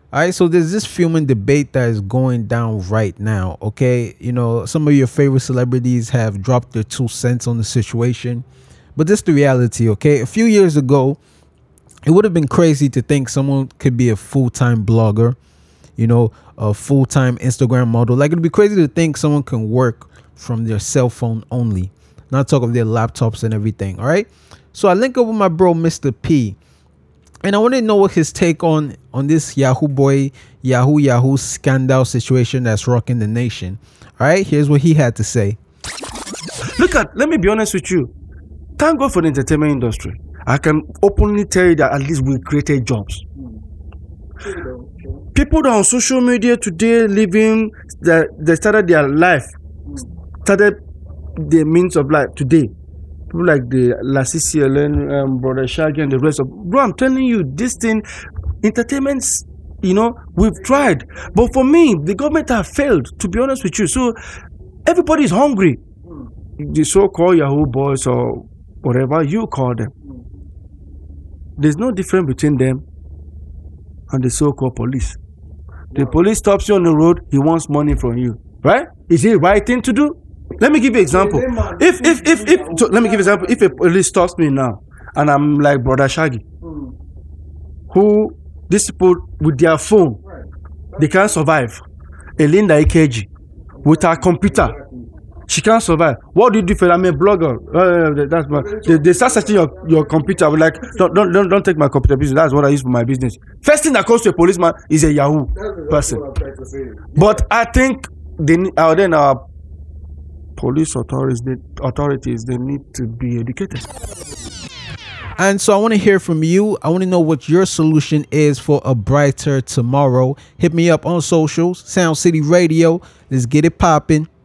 All right, so there's this filming debate that is going down right now. Okay, some of your favorite celebrities have dropped their 2 cents on the situation, but this is the reality. Okay, a few years ago, it would have been crazy to think someone could be a full-time blogger, a full-time Instagram model. Like, it'd be crazy to think someone can work from their cell phone only, not talk of their laptops and everything. All right, so I link up with my bro Mr. P, and I want to know what his take on this Yahoo boy, Yahoo scandal situation that's rocking the nation. All right, here's what he had to say. Let me be honest with you. Thank God for the entertainment industry. I can openly tell you that at least we created jobs. People that on social media today living, they started their life, started the means of life today. People like the Lasisi Ellen, Brother Shaggy and the rest of, bro, I'm telling you, this thing, entertainment's, we've tried. But for me, the government have failed, to be honest with you. So everybody is hungry. The so-called Yahoo boys or whatever you call them. There's no difference between them and the so-called police. The police stops you on the road, he wants money from you. Right? Is it the right thing to do? Let me give you an example. Let me give you an example. If a police stops me now and I'm like Brother Shaggy, who these people with their phone, they can't survive. Elinda Ikeji with her computer, she can't survive. What do you do for? I'm a blogger. That's my, they start searching your computer. I'm like, don't take my computer business. That's what I use for my business. First thing that comes to a policeman is a Yahoo person. But I think then our police authorities, they need to be educated. And so I want to hear from you. I want to know what your solution is for a brighter tomorrow. Hit me up on socials, Sound City Radio. Let's get it popping.